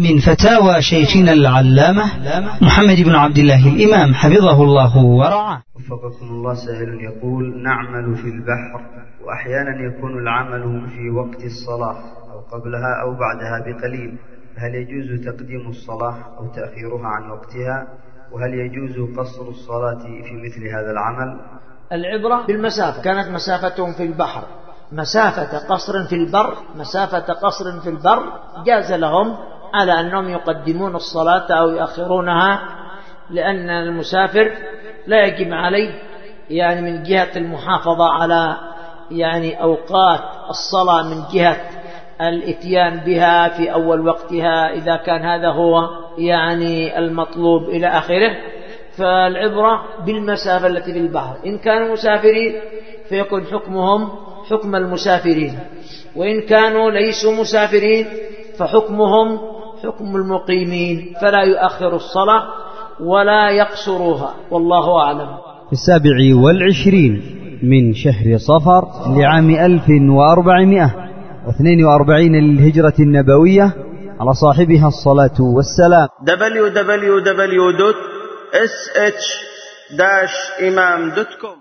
من فتاوى شيخنا العلامة محمد بن عبد الله الإمام حفظه الله ورعاه. وفقكم الله. سائل يقول: نعمل في البحر وأحيانا يكون العمل في وقت الصلاة أو قبلها أو بعدها بقليل، هل يجوز تقديم الصلاة أو تأخيرها عن وقتها؟ وهل يجوز قصر الصلاة في مثل هذا العمل؟ العبرة بالمسافة. كانت مسافتهم في البحر مسافة قصر في البر، مسافة قصر في البر، جاز لهم على أنهم يقدمون الصلاة أو يأخرونها، لأن المسافر لا يجب عليه يعني من جهة المحافظة على يعني أوقات الصلاة من جهة الاتيان بها في أول وقتها إذا كان هذا هو يعني المطلوب إلى آخره. فالعبرة بالمسافة التي في البحر. إن كانوا مسافرين فيكون حكمهم حكم المسافرين، وإن كانوا ليسوا مسافرين فحكمهم حكم المقيمين، فلا يؤخر الصلاة ولا يقصروها، والله أعلم. في 27 من شهر صفر لعام 1442 للهجرة النبوية على صاحبها الصلاة والسلام. www.sh-imam.com